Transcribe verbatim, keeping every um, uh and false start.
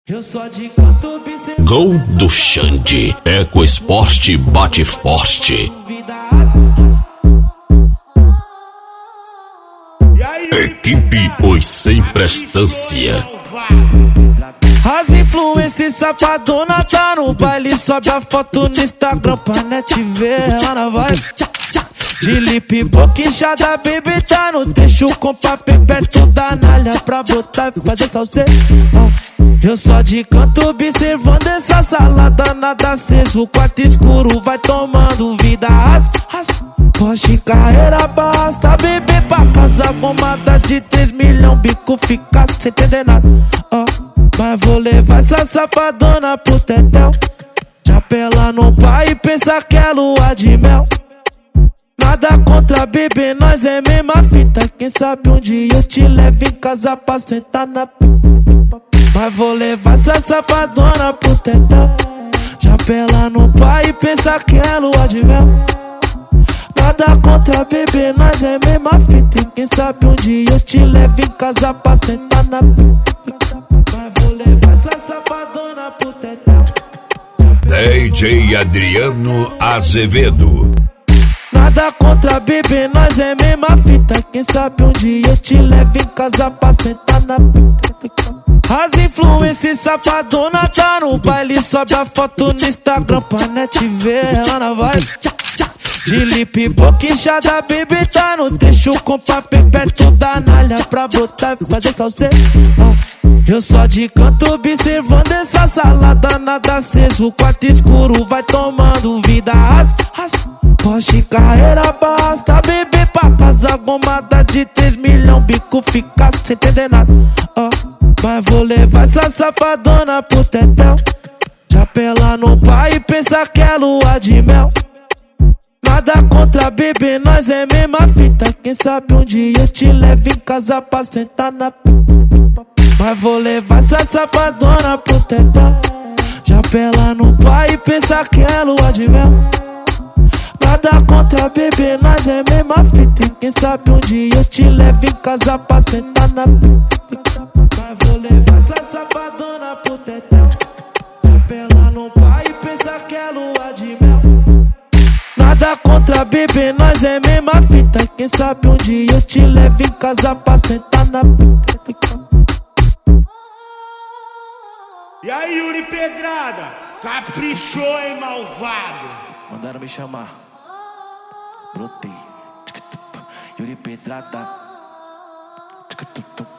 Eu só de canto observo. Gol do Xande, Eco Esporte bate forte. Equipe Os Sem Prestância. As influências safadona tá no baile, sobe a foto no Instagram pra net ver, ela na vibe. De lip boquinchada, baby, tá no trecho com papel perto da nalha pra botar e fazer salseiro. Eu só de canto observando essa salada, nada aceso, o quarto escuro vai tomando vida. As, as, Porsche carreira basta, bebê pra casa, bombada de três milhões, bico fica sem entender nada. Oh, mas vou levar essa safadona pro tetel, já pela no pai e pensa que é lua de mel. Nada contra bebê, nós é mesma fita, quem sabe um dia eu te levo em casa pra sentar na pipa. Mas vou levar essa safadona pro tetel, já pela no pai e pensa que é lua de mel. Nada contra bebê, nós é mesma fita, e quem sabe um dia eu te levo em casa pra sentar na pipa. Mas vou levar essa safadona pro tetel. D J Adriano Azevedo. Nada contra bebê, nós é mesma fita, quem sabe um dia eu te levo em casa pra sentar na pica. As influências safadona tá no baile, sobe a foto no Instagram pra net ver, ela na vibe. De lip boquinchada, baby, tá no trecho com papel perto da nalha pra botar e fazer salseiro. Eu só de canto observando essa salada, nada aceso, o quarto escuro vai tomando vida. As, as, Porsche carreira basta, bebê pra casa, bombada de três milhões, bico fica sem entender nada. Oh, mas vou levar essa safadona pro tetel, já pela no pai e pensa que é lua de mel. Nada contra bebê, nós é mesma fita, quem sabe um dia eu te levo em casa pra sentar na pipa. Mas vou levar essa safadona pro tetel, já pela no pai e pensa que é lua de mel. Nada contra bebê, nós é mesma fita, quem sabe um dia eu te levo em casa pra sentar na pipa. Mas vou levar essa safadona pro tetel, já pela no pai e pensa que é lua de mel. Nada contra bebê, nós é mesma fita, quem sabe um dia eu te levo em casa pra sentar na pipa. E aí, Yuri Pedrada, caprichou, hein, malvado? Mandaram me chamar, brotei. Yuri Pedrada.